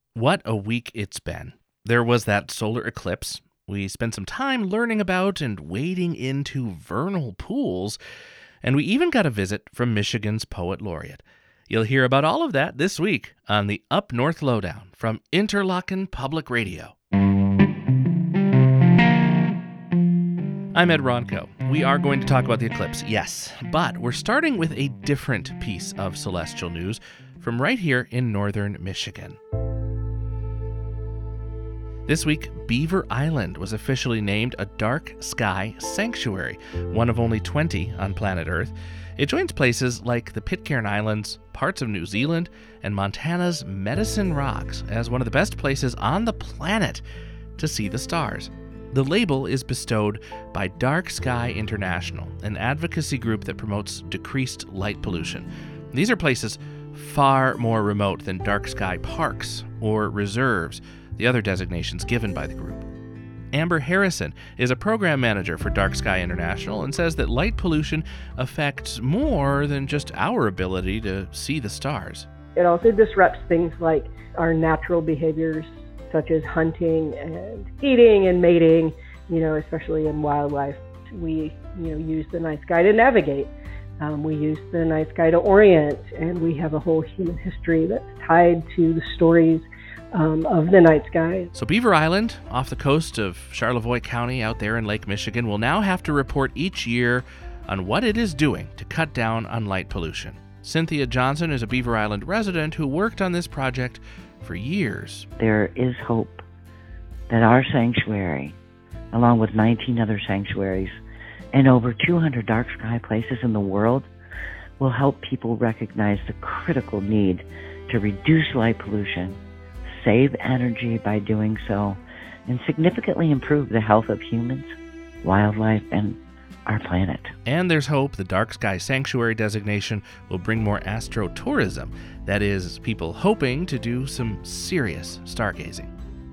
What a week it's been. There was that solar eclipse. We spent some time learning about and wading into vernal pools, and we even got a visit from Michigan's poet laureate. You'll hear about all of that this week on the Up North Lowdown from Interlochen Public Radio. I'm Ed Ronco. We are going to talk about the eclipse, yes, but we're starting with a different piece of celestial news from right here in northern Michigan. This week, Beaver Island was officially named a dark sky sanctuary, one of only 20 on planet Earth. It joins places like the Pitcairn Islands, parts of New Zealand, and Montana's Medicine Rocks as one of the best places on the planet to see the stars. The label is bestowed by Dark Sky International, an advocacy group that promotes decreased light pollution. These are places far more remote than dark sky parks or reserves, the other designations given by the group. Amber Harrison is a program manager for Dark Sky International and says that light pollution affects more than just our ability to see the stars. It also disrupts things like our natural behaviors, such as hunting and eating and mating, especially in wildlife. We, use the night sky to navigate. We use the night sky to orient, and we have a whole human history that's tied to the stories of the night sky. So Beaver Island, off the coast of Charlevoix County out there in Lake Michigan, will now have to report each year on what it is doing to cut down on light pollution. Cynthia Johnson is a Beaver Island resident who worked on this project for years. There is hope that our sanctuary, along with 19 other sanctuaries and over 200 dark sky places in the world, will help people recognize the critical need to reduce light pollution, save energy by doing so, and significantly improve the health of humans, wildlife, and our planet. And there's hope the Dark Sky Sanctuary designation will bring more astrotourism. That is, people hoping to do some serious stargazing.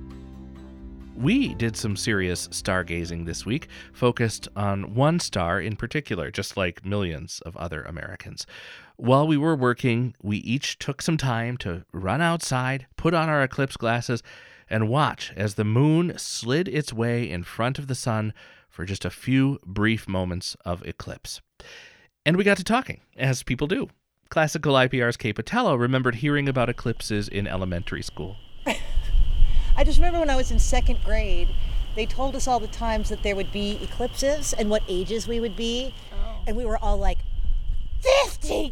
We did some serious stargazing this week, focused on one star in particular, just like millions of other Americans. While we were working, we each took some time to run outside, put on our eclipse glasses, and watch as the moon slid its way in front of the sun for just a few brief moments of eclipse. And we got to talking, as people do. Classical IPR's Kay Patello remembered hearing about eclipses in elementary school. I just remember when I was in second grade, they told us all the times that there would be eclipses and what ages we would be. Oh. And we were all like, 52?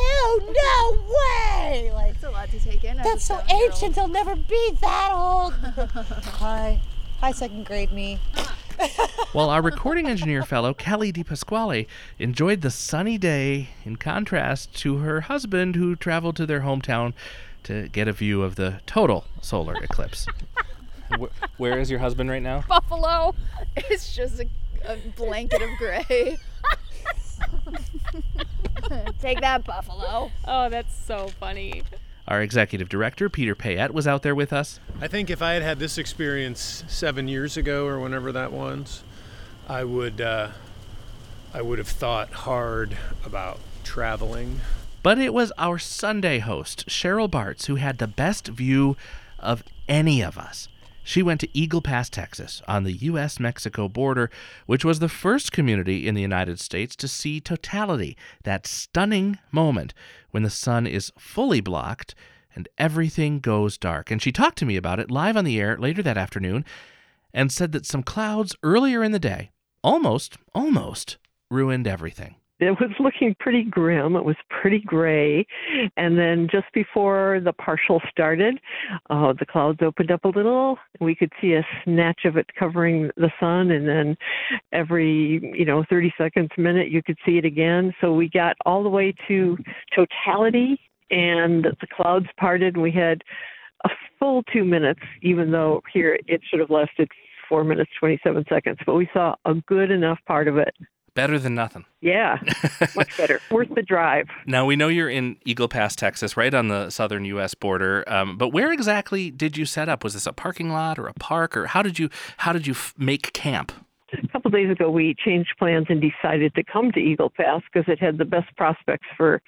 No way! That's a lot to take in. That's so ancient, they'll never be that old. Hi second grade me. While our recording engineer fellow, Kelly DiPasquale, enjoyed the sunny day in contrast to her husband who traveled to their hometown to get a view of the total solar eclipse. Where is your husband right now? Buffalo. It's just a blanket of gray. Take that, Buffalo. Oh, that's so funny. Our executive director, Peter Payette, was out there with us. I think if I had had this experience 7 years ago or whenever that was, I would have thought hard about traveling. But it was our Sunday host, Cheryl Bartz, who had the best view of any of us. She went to Eagle Pass, Texas, on the U.S.-Mexico border, which was the first community in the United States to see totality, that stunning moment when the sun is fully blocked and everything goes dark. And she talked to me about it live on the air later that afternoon and said that some clouds earlier in the day almost ruined everything. It was looking pretty grim. It was pretty gray. And then just before the partial started, the clouds opened up a little. We could see a snatch of it covering the sun. And then every, 30 seconds, minute, you could see it again. So we got all the way to totality and the clouds parted. And we had a full 2 minutes, even though here it should have lasted 4 minutes, 27 seconds. But we saw a good enough part of it. Better than nothing. Yeah, much better. Worth the drive. Now, we know you're in Eagle Pass, Texas, right on the southern U.S. border. But where exactly did you set up? Was this a parking lot or a park, or how did you make camp? A couple days ago, we changed plans and decided to come to Eagle Pass because it had the best prospects for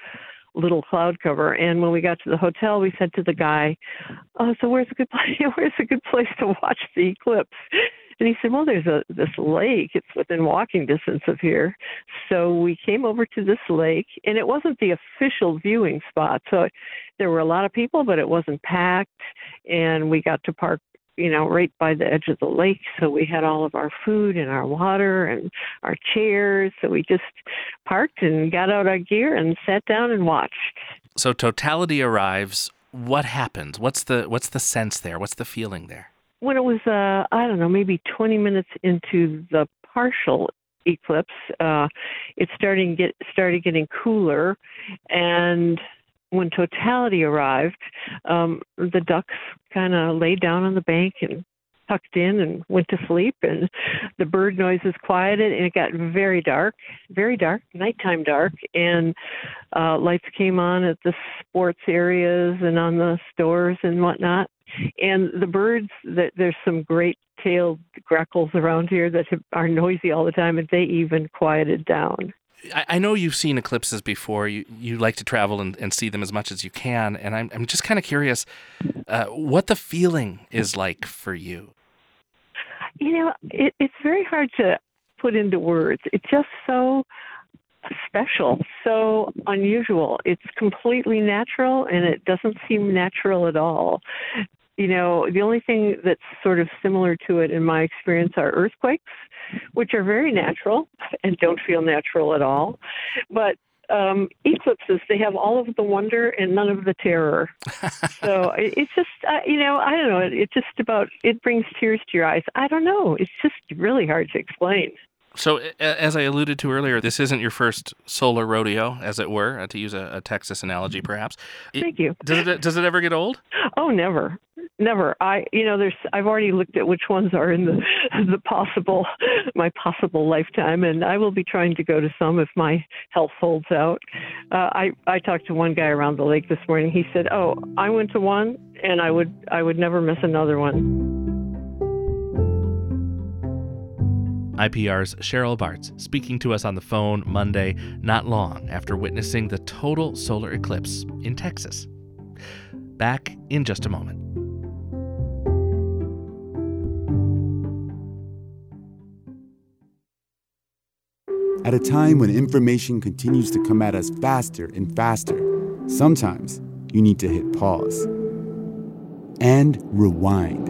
little cloud cover. And when we got to the hotel, we said to the guy, "Oh, so where's a good place to watch the eclipse?" And he said, "Well, there's this lake. It's within walking distance of here." So we came over to this lake, and it wasn't the official viewing spot. So there were a lot of people, but it wasn't packed. And we got to park, right by the edge of the lake. So we had all of our food and our water and our chairs. So we just parked and got out our gear and sat down and watched. So totality arrives. What happens? What's the sense there? What's the feeling there? When it was, maybe 20 minutes into the partial eclipse, it started getting cooler, and when totality arrived, the ducks kind of laid down on the bank and tucked in and went to sleep, and the bird noises quieted, and it got very dark, nighttime dark, and lights came on at the sports areas and on the stores and whatnot. And the birds, there's some great-tailed grackles around here that are noisy all the time, and they even quieted down. I know you've seen eclipses before. You like to travel and see them as much as you can, and I'm just kind of curious what the feeling is like for you. It's very hard to put into words. It's just so special, so unusual. It's completely natural, and it doesn't seem natural at all. The only thing that's sort of similar to it in my experience are earthquakes, which are very natural and don't feel natural at all. But eclipses, they have all of the wonder and none of the terror. So it's just, I don't know, it brings tears to your eyes. I don't know. It's just really hard to explain. So, as I alluded to earlier, this isn't your first solar rodeo, as it were, to use a Texas analogy, perhaps. Thank you. Does it ever get old? Oh, never. I've already looked at which ones are in my possible lifetime, and I will be trying to go to some if my health holds out. I talked to one guy around the lake this morning. He said, "Oh, I went to one, and I would never miss another one." IPR's Cheryl Bartz speaking to us on the phone Monday, not long after witnessing the total solar eclipse in Texas. Back in just a moment. At a time when information continues to come at us faster and faster, sometimes you need to hit pause and rewind.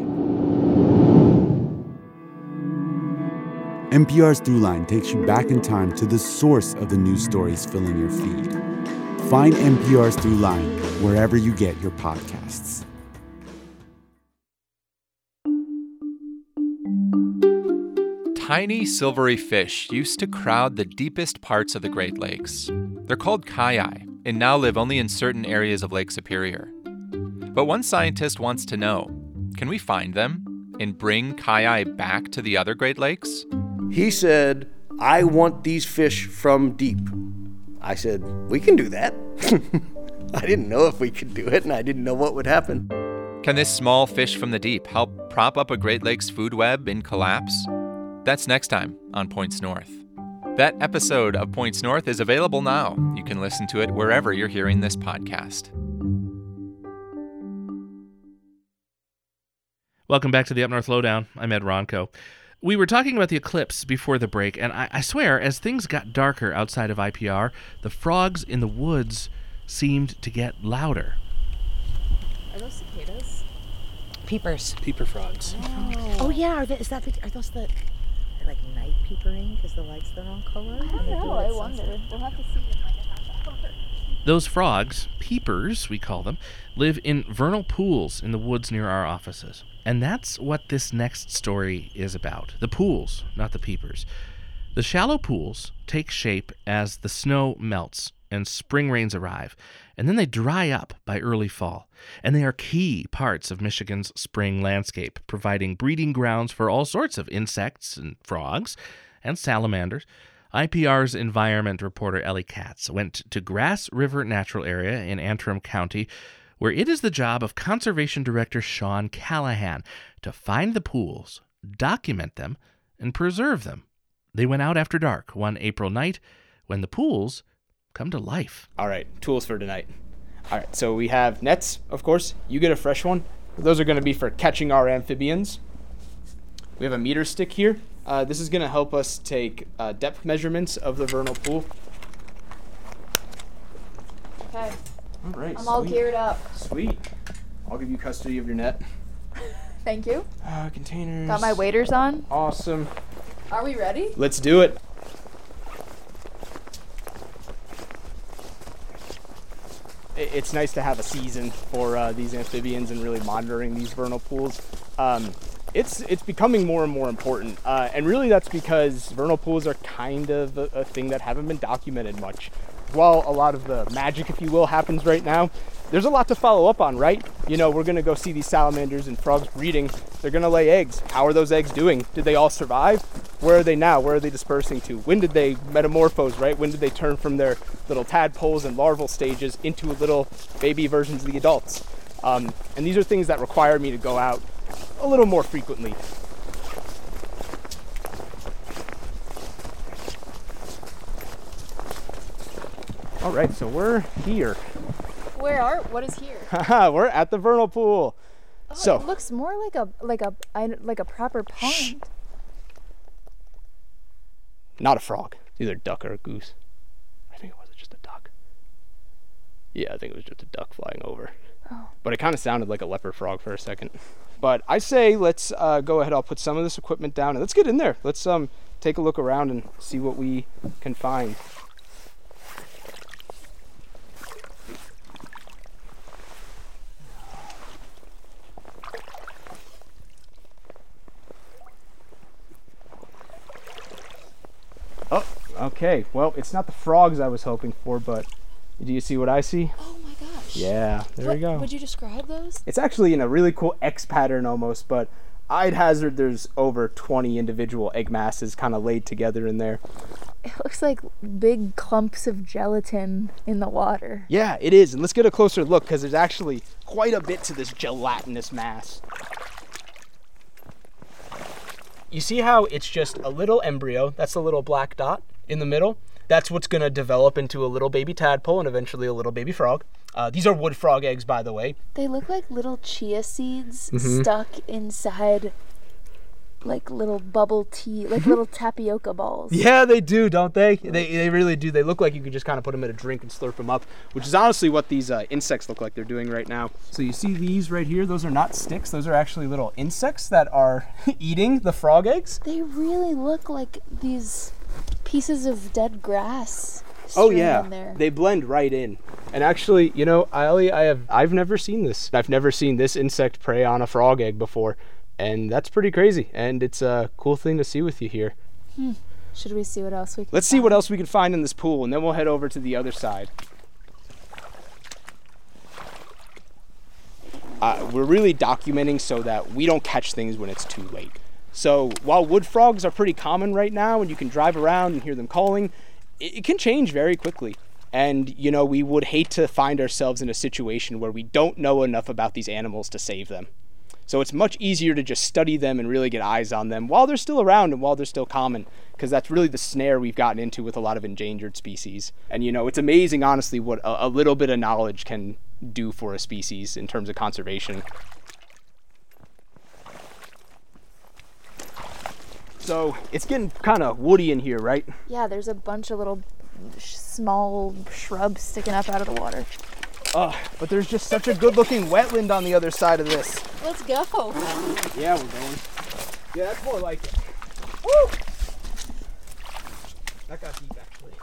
NPR's Throughline takes you back in time to the source of the news stories filling your feed. Find NPR's Throughline wherever you get your podcasts. Tiny silvery fish used to crowd the deepest parts of the Great Lakes. They're called kai and now live only in certain areas of Lake Superior. But one scientist wants to know, can we find them and bring kai back to the other Great Lakes? He said, "I want these fish from deep." I said, "We can do that." I didn't know if we could do it, and I didn't know what would happen. Can this small fish from the deep help prop up a Great Lakes food web in collapse? That's next time on Points North. That episode of Points North is available now. You can listen to it wherever you're hearing this podcast. Welcome back to the Up North Lowdown. I'm Ed Ronco. We were talking about the eclipse before the break, and I swear, as things got darker outside of IPR, the frogs in the woods seemed to get louder. Are those cicadas? Peepers. Peeper frogs. Oh yeah, are those the like night peepering because the light's the wrong color? I don't know. I wonder. We'll have to see in like a half hour. Those frogs, peepers, we call them, live in vernal pools in the woods near our offices. And that's what this next story is about. The pools, not the peepers. The shallow pools take shape as the snow melts and spring rains arrive, and then they dry up by early fall. And they are key parts of Michigan's spring landscape, providing breeding grounds for all sorts of insects and frogs and salamanders. IPR's environment reporter Ellie Katz went to Grass River Natural Area in Antrim County, where it is the job of Conservation Director Sean Callahan to find the pools, document them, and preserve them. They went out after dark one April night when the pools come to life. All right, tools for tonight. All right, so we have nets, of course. You get a fresh one. Those are going to be for catching our amphibians. We have a meter stick here. This is going to help us take depth measurements of the vernal pool. Okay. All right, I'm all geared up. Sweet. I'll give you custody of your net. Thank you. Containers. Got my waders on. Awesome. Are we ready? Let's do it. It's nice to have a season for these amphibians and really monitoring these vernal pools. It's becoming more and more important, and really that's because vernal pools are kind of a thing that haven't been documented much. While a lot of the magic, if you will, happens right now, there's a lot to follow up on, right? You know, we're gonna go see these salamanders and frogs breeding. They're gonna lay eggs. How are those eggs doing? Did they all survive? Where are they now? Where are they dispersing to? When did they metamorphose, right? When did they turn from their little tadpoles and larval stages into little baby versions of the adults? And these are things that require me to go out a little more frequently. All right, so we're here. What is here? We're at the vernal pool. Oh, So it looks more like a proper pond. Shh. Not a frog, either a duck or a goose. I think it was just a duck. Yeah, I think it was just a duck flying over. Oh. But it kind of sounded like a leopard frog for a second. But I say let's go ahead. I'll put some of this equipment down and let's get in there. Let's take a look around and see what we can find. Oh, okay. Well, it's not the frogs I was hoping for, but do you see what I see? Oh my gosh. Yeah, there we go. Would you describe those? It's actually in a really cool X pattern almost, but I'd hazard there's over 20 individual egg masses kind of laid together in there. It looks like big clumps of gelatin in the water. Yeah, it is. And let's get a closer look because there's actually quite a bit to this gelatinous mass. You see how it's just a little embryo, that's the little black dot in the middle? That's what's going to develop into a little baby tadpole and eventually a little baby frog. These are wood frog eggs, by the way. They look like little chia seeds stuck inside like little bubble tea, like little tapioca balls. Yeah, they do, don't they? They really do. They look like you could just kind of put them in a drink and slurp them up, which is honestly what these insects look like they're doing right now. So you see these right here? Those are not sticks. Those are actually little insects that are eating the frog eggs. They really look like these pieces of dead grass. Oh yeah, in there. They blend right in. And actually, you know, I've never seen this. I've never seen this insect prey on a frog egg before. And that's pretty crazy, and it's a cool thing to see with you here. Should we see what else we can Let's see what else we can find in this pool, and then we'll head over to the other side. We're really documenting so that we don't catch things when it's too late. So while wood frogs are pretty common right now, and you can drive around and hear them calling, it can change very quickly. And, you know, we would hate to find ourselves in a situation where we don't know enough about these animals to save them. So it's much easier to just study them and really get eyes on them while they're still around and while they're still common, because that's really the snare we've gotten into with a lot of endangered species. And, you know, it's amazing, honestly, what a little bit of knowledge can do for a species in terms of conservation. So it's getting kind of woody in here, right? Yeah, there's a bunch of little small shrubs sticking up out of the water. But there's just such a good-looking wetland on the other side of this. Let's go. Yeah, we're going. Yeah, that's more like it. Woo! That got deep, actually.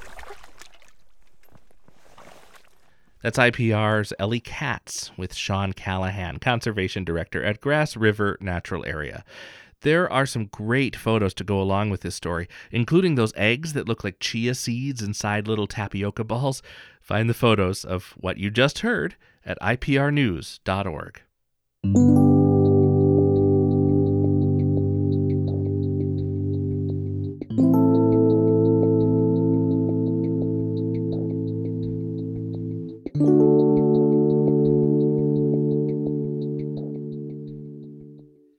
That's IPR's Ellie Katz with Sean Callahan, Conservation Director at Grass River Natural Area. There are some great photos to go along with this story, including those eggs that look like chia seeds inside little tapioca balls. Find the photos of what you just heard at iprnews.org.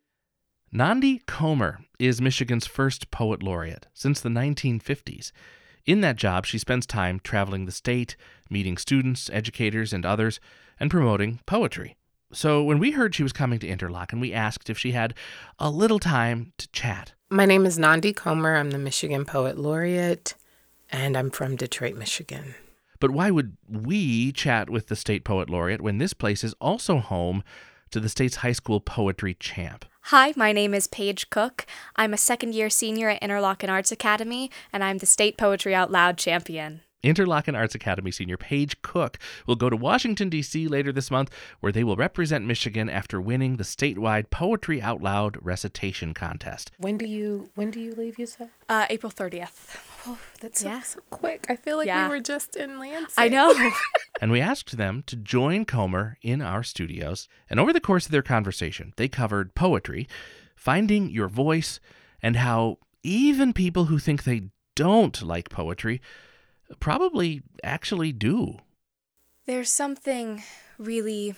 Nandi Comer is Michigan's first poet laureate since the 1950s. In that job, she spends time traveling the state, meeting students, educators, and others, and promoting poetry. So when we heard she was coming to Interlochen, we asked if she had a little time to chat. My name is Nandi Comer. I'm the Michigan Poet Laureate, and I'm from Detroit, Michigan. But why would we chat with the state poet laureate when this place is also home to the state's high school poetry champ? Hi, my name is Paige Cook. I'm a second-year senior at Interlochen Arts Academy, and I'm the State Poetry Out Loud champion. Interlochen Arts Academy senior Paige Cook will go to Washington, D.C. later this month, where they will represent Michigan after winning the statewide Poetry Out Loud recitation contest. When do you leave, you said? April 30th. Oh, that's so quick. I feel like we were just in Lansing. I know. And we asked them to join Comer in our studios. And over the course of their conversation, they covered poetry, finding your voice, and how even people who think they don't like poetry probably actually do. There's something really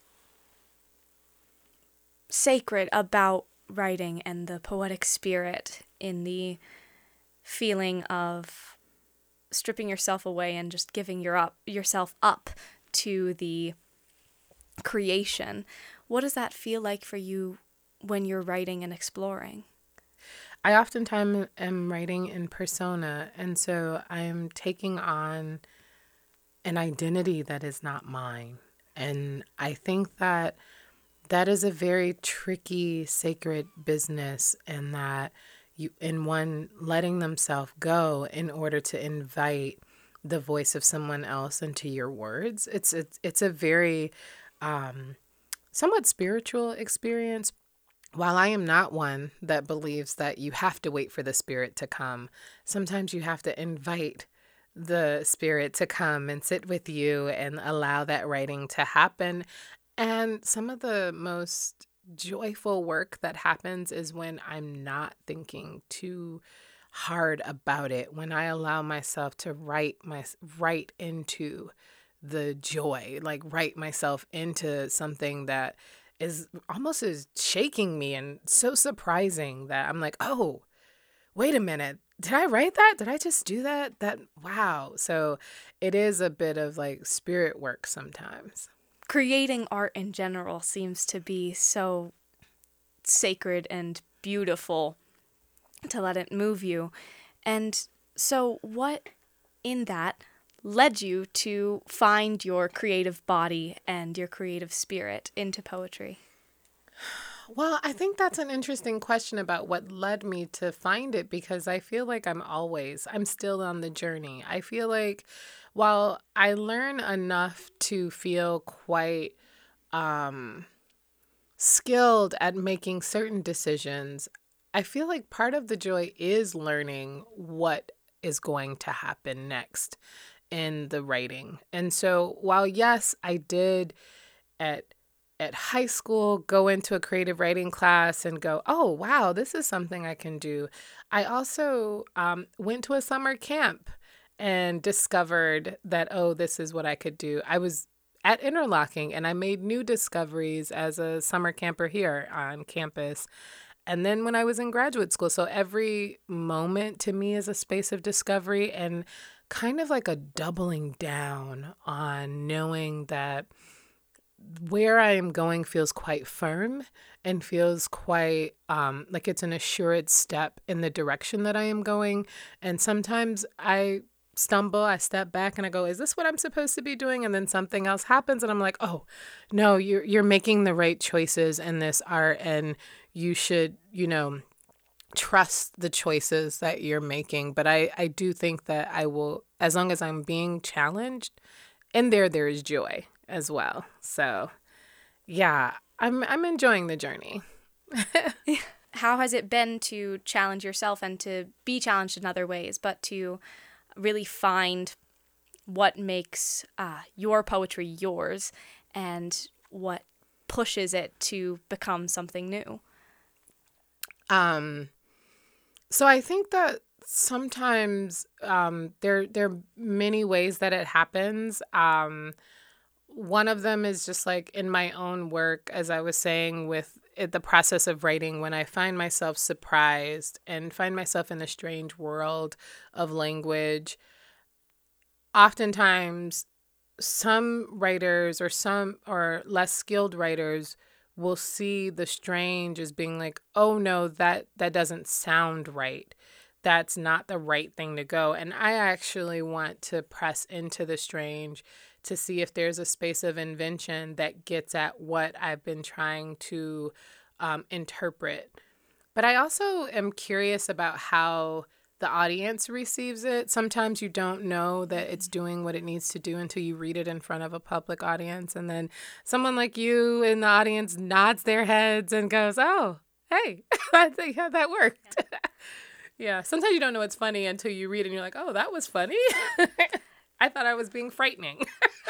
sacred about writing and the poetic spirit in the feeling of stripping yourself away and just giving yourself up to the creation. What does that feel like for you when you're writing and exploring? I oftentimes am writing in persona, and so I am taking on an identity that is not mine. And I think that that is a very tricky, sacred business, and that one letting themselves go in order to invite the voice of someone else into your words. It's a very somewhat spiritual experience. While I am not one that believes that you have to wait for the spirit to come, sometimes you have to invite the spirit to come and sit with you and allow that writing to happen. And some of the most joyful work that happens is when I'm not thinking too hard about it, when I allow myself to write into the joy, like write myself into something that is almost as shaking me and so surprising that I'm like, oh, wait a minute. Did I write that? Did I just do that? Wow. So it is a bit of like spirit work sometimes. Creating art in general seems to be so sacred and beautiful to let it move you. And so what in that led you to find your creative body and your creative spirit into poetry? Well, I think that's an interesting question about what led me to find it, because I feel like I'm still on the journey. I feel like while I learn enough to feel quite skilled at making certain decisions, I feel like part of the joy is learning what is going to happen next in the writing. And so while, yes, I did at high school go into a creative writing class and go, oh, wow, this is something I can do. I also went to a summer camp and discovered that, oh, this is what I could do. I was at Interlochen and I made new discoveries as a summer camper here on campus. And then when I was in graduate school, so every moment to me is a space of discovery and kind of like a doubling down on knowing that where I am going feels quite firm and feels quite like it's an assured step in the direction that I am going. And sometimes I stumble, I step back and I go, is this what I'm supposed to be doing? And then something else happens and I'm like, oh, no, you're making the right choices in this art and you should, trust the choices that you're making. But I do think that I will, as long as I'm being challenged, and there is joy as well. So yeah, I'm enjoying the journey. How has it been to challenge yourself and to be challenged in other ways, but to really find what makes your poetry yours and what pushes it to become something new? So I think that sometimes there are many ways that it happens. One of them is just like in my own work, as I was saying, with the process of writing, when I find myself surprised and find myself in a strange world of language, oftentimes some writers or less skilled writers will see the strange as being like, oh no, that doesn't sound right. That's not the right thing to go. And I actually want to press into the strange to see if there's a space of invention that gets at what I've been trying to interpret. But I also am curious about how the audience receives it. Sometimes you don't know that it's doing what it needs to do until you read it in front of a public audience. And then someone like you in the audience nods their heads and goes, oh, hey, yeah, that worked. Yeah, sometimes you don't know it's funny until you read it and you're like, oh, that was funny. I thought I was being frightening.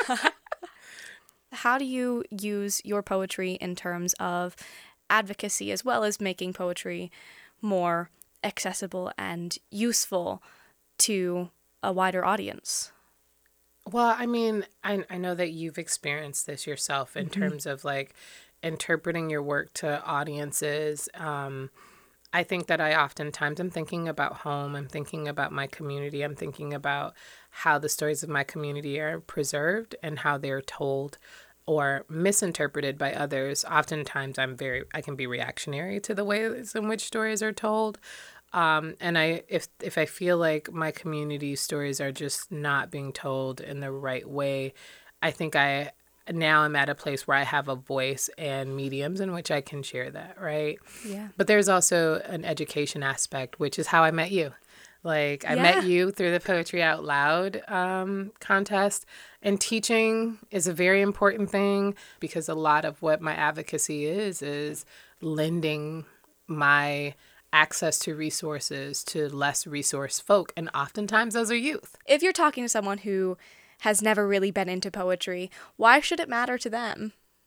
How do you use your poetry in terms of advocacy as well as making poetry more accessible and useful to a wider audience? Well, I mean, I know that you've experienced this yourself in terms of like interpreting your work to audiences. I think that I oftentimes am thinking about home. I'm thinking about my community. I'm thinking about how the stories of my community are preserved and how they're told or misinterpreted by others. Oftentimes I can be reactionary to the ways in which stories are told. And if I feel like my community stories are just not being told in the right way, I think now I'm at a place where I have a voice and mediums in which I can share that, right? Yeah. But there's also an education aspect, which is how I met you. Like, I met you through the Poetry Out Loud contest. And teaching is a very important thing because a lot of what my advocacy is lending my access to resources to less resourced folk. And oftentimes those are youth. If you're talking to someone who has never really been into poetry, why should it matter to them?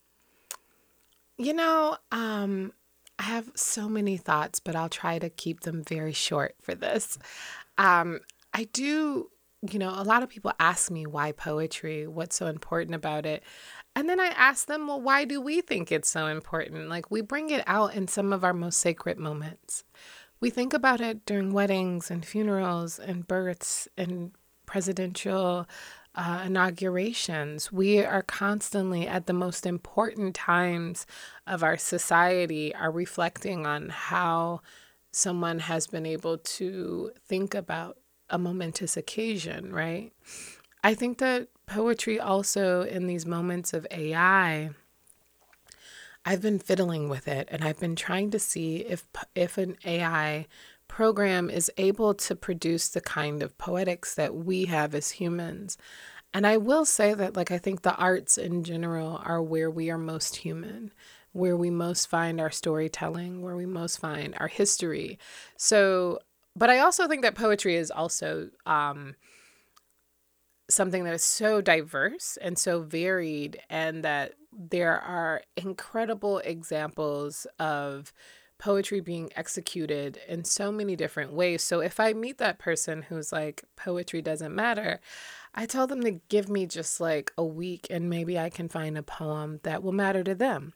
You know, I have so many thoughts, but I'll try to keep them very short for this. A lot of people ask me why poetry, what's so important about it? And then I ask them, well, why do we think it's so important? Like, we bring it out in some of our most sacred moments. We think about it during weddings and funerals and births and presidential inaugurations. We are constantly at the most important times of our society are reflecting on how someone has been able to think about a momentous occasion, right? I think that poetry also in these moments of AI, I've been fiddling with it and I've been trying to see if an AI program is able to produce the kind of poetics that we have as humans. And I will say that, I think the arts in general are where we are most human, where we most find our storytelling, where we most find our history. So, but I also think that poetry is also something that is so diverse and so varied, and that there are incredible examples of poetry being executed in so many different ways. So if I meet that person who's like, poetry doesn't matter, I tell them to give me just like a week and maybe I can find a poem that will matter to them.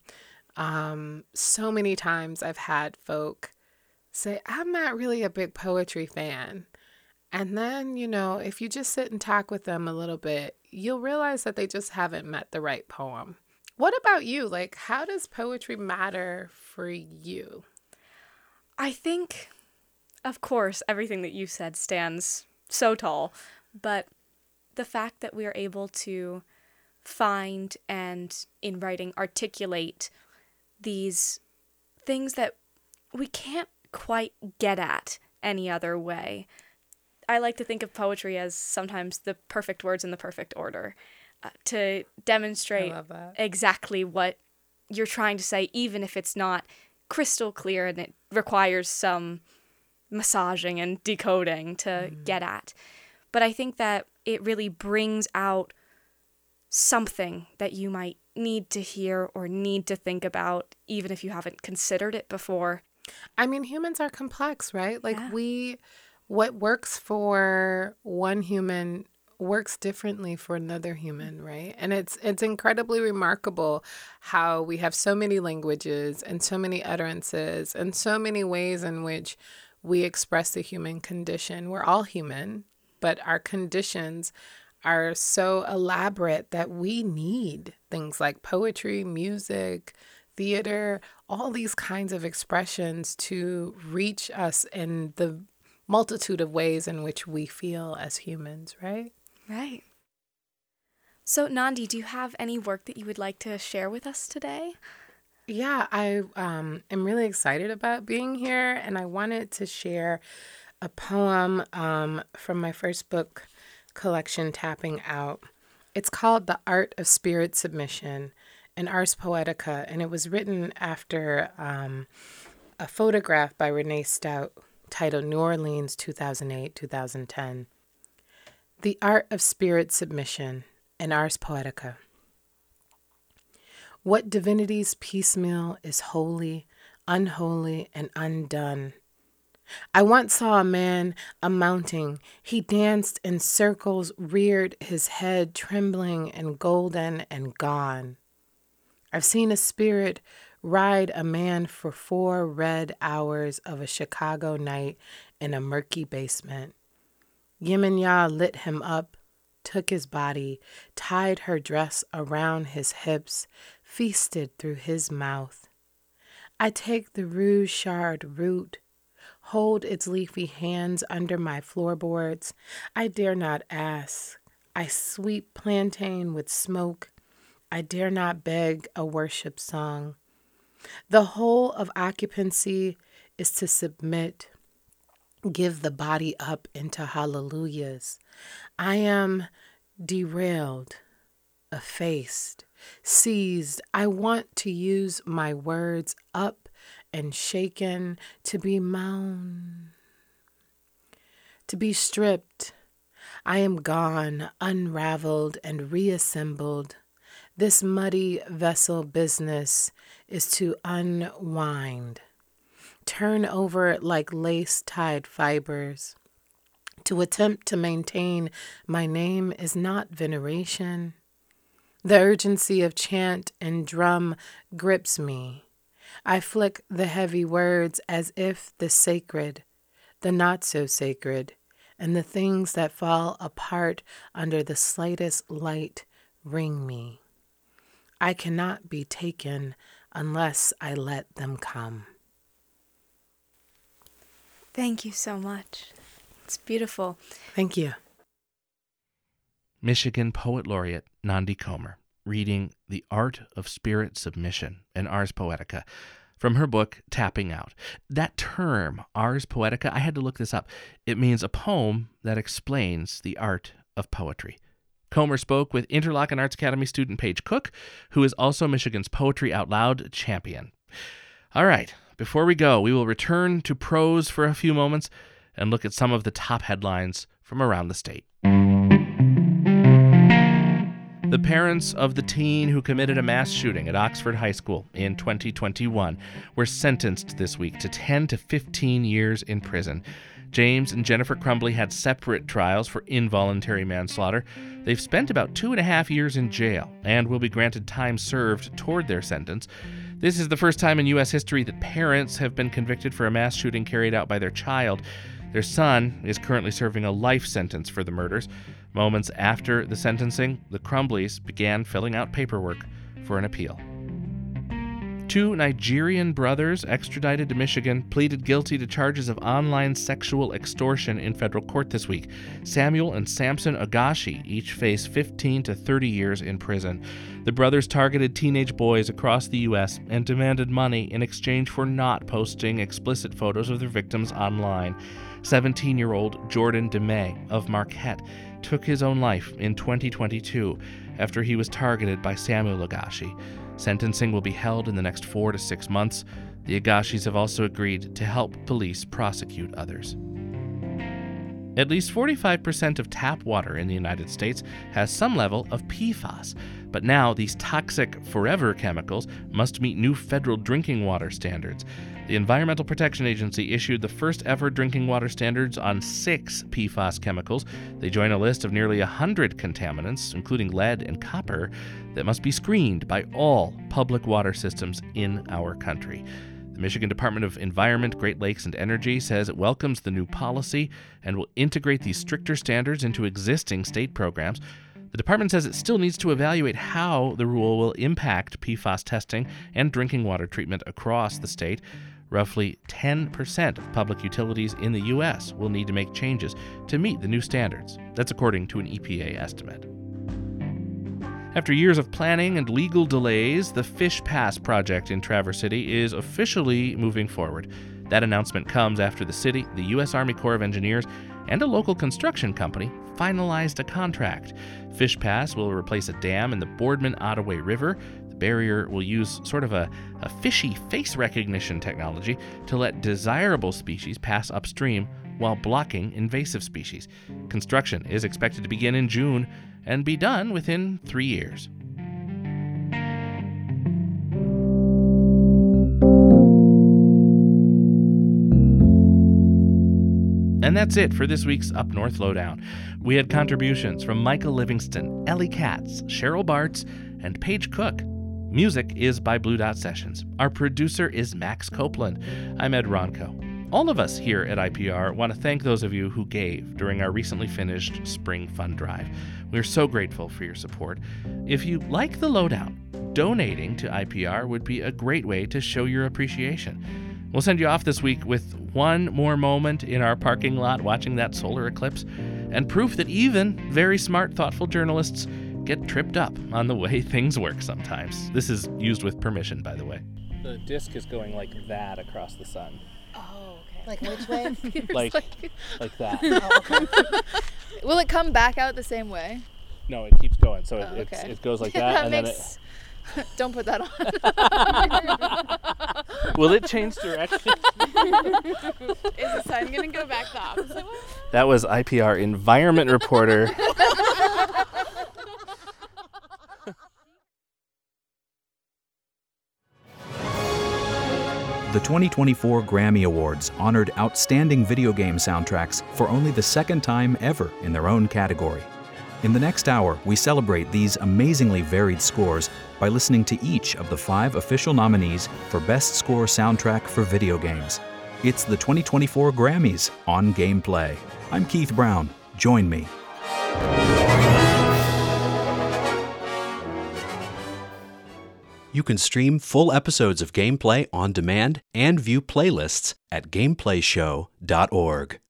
So many times I've had folk say, I'm not really a big poetry fan. And then, if you just sit and talk with them a little bit, you'll realize that they just haven't met the right poem. What about you? Like, how does poetry matter for you? I think, of course, everything that you said stands so tall, but the fact that we are able to find and, in writing, articulate these things that we can't quite get at any other way. I like to think of poetry as sometimes the perfect words in the perfect order. To demonstrate exactly what you're trying to say, even if it's not crystal clear and it requires some massaging and decoding to get at. But I think that it really brings out something that you might need to hear or need to think about, even if you haven't considered it before. I mean, humans are complex, right? What works for one human works differently for another human, right? And it's incredibly remarkable how we have so many languages and so many utterances and so many ways in which we express the human condition. We're all human, but our conditions are so elaborate that we need things like poetry, music, theater, all these kinds of expressions to reach us in the multitude of ways in which we feel as humans, right? Right. So, Nandi, do you have any work that you would like to share with us today? Yeah, I am really excited about being here, and I wanted to share a poem from my first book collection, Tapping Out. It's called The Art of Spirit Submission, an Ars Poetica, and it was written after a photograph by Renee Stout titled New Orleans 2008-2010. The Art of Spirit Submission, an Ars Poetica. What divinity's piecemeal is holy, unholy, and undone. I once saw a man a-mounting. He danced in circles, reared his head, trembling and golden and gone. I've seen a spirit ride a man for 4 red hours of a Chicago night in a murky basement. Yemenya lit him up, took his body, tied her dress around his hips, feasted through his mouth. I take the rouge shard root, hold its leafy hands under my floorboards. I dare not ask. I sweep plantain with smoke. I dare not beg a worship song. The whole of occupancy is to submit, give the body up into hallelujahs. I am derailed, effaced, seized. I want to use my words up and shaken, to be mown, to be stripped. I am gone, unraveled and reassembled. This muddy vessel business is to unwind, turn over like lace-tied fibers. To attempt to maintain my name is not veneration. The urgency of chant and drum grips me. I flick the heavy words as if the sacred, the not so sacred, and the things that fall apart under the slightest light ring me. I cannot be taken unless I let them come. Thank you so much. It's beautiful. Thank you. Michigan Poet Laureate Nandi Comer reading The Art of Spirit Submission, an Ars Poetica, from her book Tapping Out. That term, Ars Poetica, I had to look this up. It means a poem that explains the art of poetry. Comer spoke with Interlochen Arts Academy student Paige Cook, who is also Michigan's Poetry Out Loud champion. All right, before we go, we will return to prose for a few moments and look at some of the top headlines from around the state. The parents of the teen who committed a mass shooting at Oxford High School in 2021 were sentenced this week to 10 to 15 years in prison. James and Jennifer Crumbley had separate trials for involuntary manslaughter. They've spent about 2.5 years in jail and will be granted time served toward their sentence. This is the first time in U.S. history that parents have been convicted for a mass shooting carried out by their child. Their son is currently serving a life sentence for the murders. Moments after the sentencing, the Crumbleys began filling out paperwork for an appeal. 2 Nigerian brothers extradited to Michigan pleaded guilty to charges of online sexual extortion in federal court this week. Samuel and Samson Agashi each face 15 to 30 years in prison. The brothers targeted teenage boys across the U.S. and demanded money in exchange for not posting explicit photos of their victims online. 17-year-old Jordan DeMay of Marquette took his own life in 2022 after he was targeted by Samuel Agashi. Sentencing will be held in the next 4 to 6 months. The Agashis have also agreed to help police prosecute others. At least 45% of tap water in the United States has some level of PFAS, but now these toxic forever chemicals must meet new federal drinking water standards. The Environmental Protection Agency issued the first ever drinking water standards on 6 PFAS chemicals. They join a list of nearly 100 contaminants, including lead and copper, that must be screened by all public water systems in our country. The Michigan Department of Environment, Great Lakes, and Energy says it welcomes the new policy and will integrate these stricter standards into existing state programs. The department says it still needs to evaluate how the rule will impact PFAS testing and drinking water treatment across the state. Roughly 10% of public utilities in the U.S. will need to make changes to meet the new standards. That's according to an EPA estimate. After years of planning and legal delays, the Fish Pass project in Traverse City is officially moving forward. That announcement comes after the city, the U.S. Army Corps of Engineers, and a local construction company finalized a contract. Fish Pass will replace a dam in the Boardman-Ottaway River. The barrier will use sort of a fishy face recognition technology to let desirable species pass upstream while blocking invasive species. Construction is expected to begin in June and be done within 3 years. And that's it for this week's Up North Lowdown. We had contributions from Michael Livingston, Ellie Katz, Cheryl Bartz, and Paige Cook. Music is by Blue Dot Sessions. Our producer is Max Copeland. I'm Ed Ronco. All of us here at IPR want to thank those of you who gave during our recently finished Spring Fund Drive. We're so grateful for your support. If you like the Lowdown, donating to IPR would be a great way to show your appreciation. We'll send you off this week with one more moment in our parking lot watching that solar eclipse, and proof that even very smart, thoughtful journalists get tripped up on the way things work sometimes. This is used with permission, by the way. The disk is going like that across the sun. Oh, okay. Like which way? like that. Oh, okay. Will it come back out the same way? No, it keeps going. So it goes like that, and makes... then it... Don't put that on. Will it change direction? Is the sun going to go back the opposite way? That was IPR environment reporter. The 2024 Grammy Awards honored outstanding video game soundtracks for only the second time ever in their own category. In the next hour, we celebrate these amazingly varied scores by listening to each of the 5 official nominees for Best Score Soundtrack for Video Games. It's the 2024 Grammys on Gameplay. I'm Keith Brown. Join me. You can stream full episodes of Gameplay on demand and view playlists at gameplayshow.org.